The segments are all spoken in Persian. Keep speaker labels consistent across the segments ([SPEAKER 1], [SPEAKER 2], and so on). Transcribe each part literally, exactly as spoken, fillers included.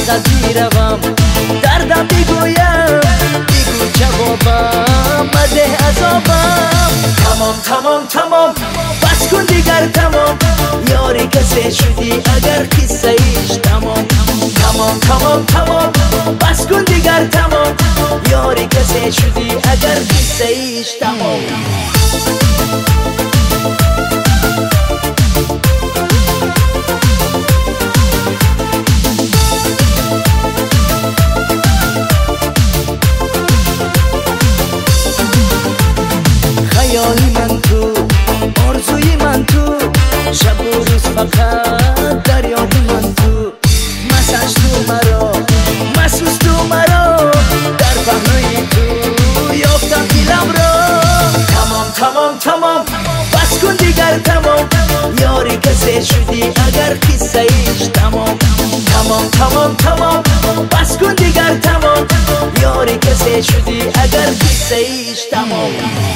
[SPEAKER 1] ازت میروم دردم بگویم بگو جوابم مده عذابم تمام تمام تمام بس کن دیگر تمام یاری کسی شدی اگر قصه ایش تمام تمام تمام تمام بس کن دیگر تمام یاری کسی شدی اگر قصه ایش تمام خیالی من تو آرزوی من تو شب و روز فقط دریابی من تو مسنج تو مرا مسوس تو مرا در پهنای تو یافتم دیلم را تمام تمام تمام بس کن دیگر تمام یاری کسی شدی اگر قصه ایش تمام تمام تمام تمام بس کن دیگر تمام یاری کسی شدی اگر قصه ایش تمام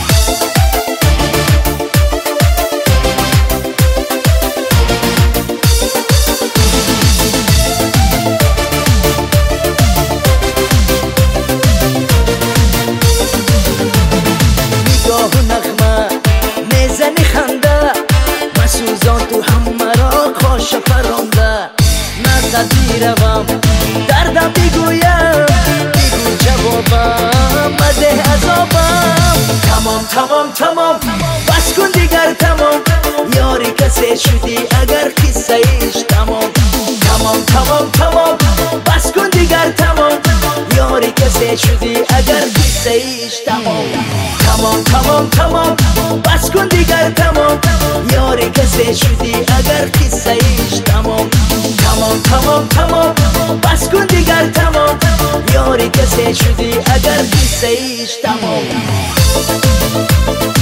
[SPEAKER 1] مسوزان تو همه را کاش فرانده نزد میروم دردم بگویم بگو جوابم مده عذابم تمام تمام تمام بس کن دیگر تمام یاری کسی شدی اگر قصه ایش تمام تمام تمام تمام بس کن دیگر تمام یاری کسی شدی اگر قصه ایش تمام تمام تمام تمام بس کن دیگر تمام یاری کسی شدی اگر قصه ایش تمام تمام تمام تمام بس کن دیگر تمام یاری کسی شدی اگر قصه ایش تمام